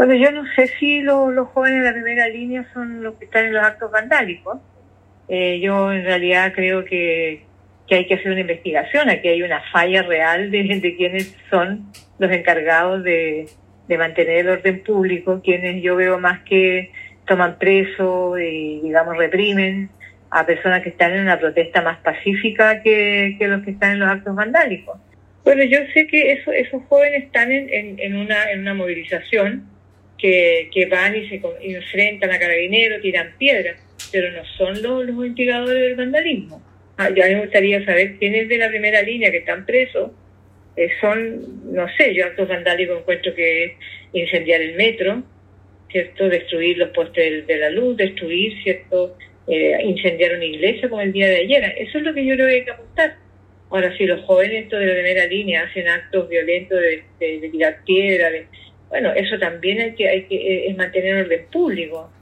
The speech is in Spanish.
Bueno, yo no sé si los jóvenes de la primera línea son los que están en los actos vandálicos. Yo en realidad creo que hay que hacer una investigación. Aquí hay una falla real de quienes son los encargados de mantener el orden público, quienes yo veo más que toman preso y, digamos, reprimen a personas que están en una protesta más pacífica que los que están en los actos vandálicos. Bueno, yo sé que esos jóvenes están en una movilización que van y se enfrentan a carabineros, tiran piedras, pero no son los instigadores del vandalismo. Ya me gustaría saber quiénes de la primera línea que están presos son, no sé, yo actos vandálicos encuentro que es incendiar el metro, ¿cierto? Destruir los postes de la luz, destruir, ¿cierto? Incendiar una iglesia como el día de ayer. Eso es lo que yo creo que hay que apuntar. Ahora, si los jóvenes de la primera línea hacen actos violentos de tirar piedra, bueno, eso también hay que es mantener orden público.